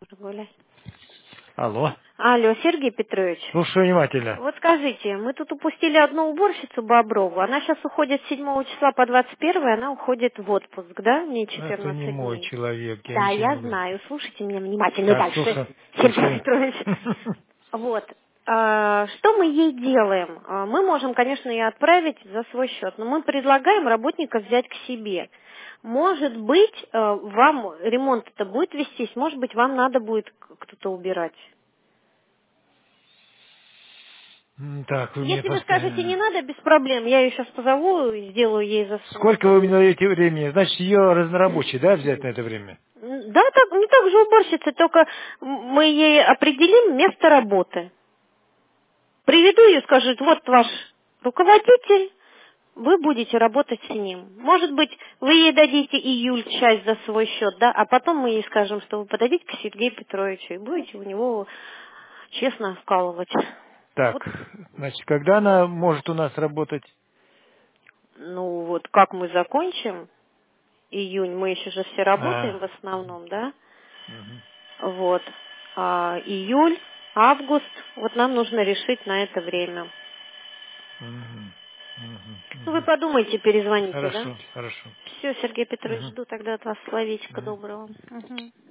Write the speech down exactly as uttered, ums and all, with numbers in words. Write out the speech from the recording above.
Гуляй. Алло. Алло, Сергей Петрович. Слушаю внимательно. Вот скажите, мы тут упустили одну уборщицу Боброву. Она сейчас уходит с седьмого числа по двадцать первое, она уходит в отпуск, да? Мне Это не четырнадцать мой дней. человек, я Да, ничего не я могу. знаю. Слушайте меня внимательно Так, дальше, слушаю. Сергей Слушаю. Петрович. Вот. А, Что мы ей делаем? А, Мы можем, конечно, ее отправить за свой счет, но мы предлагаем работника взять к себе. Может быть, э, вам ремонт это будет вестись, может быть, вам надо будет к- кто-то убирать. М, Так, вы мне Если вы скажете не постоянно... надо, без проблем, я ее сейчас позову и сделаю ей за свой Сколько счет. вы мне даете времени? Значит, ее разнорабочий, да, взять на это время? М, Да, так, не так же уборщица, только мы ей определим место работы. Приведу ее, скажет, вот ваш руководитель, вы будете работать с ним. Может быть, вы ей дадите июль часть за свой счет, да, а потом мы ей скажем, что вы подойдите к Сергею Петровичу и будете у него честно вкалывать. Так, Вот, значит, когда она может у нас работать? ну вот как мы закончим июнь, мы еще же все работаем А, в основном, да, мгм, вот, а июль, август, вот нам нужно решить на это время. мгм, мгм, Ну, вы мгм. подумайте, перезвоните, да? Хорошо, хорошо. Все, Сергей Петрович, Мгм, жду тогда от вас словечко мгм. доброго. Мгм.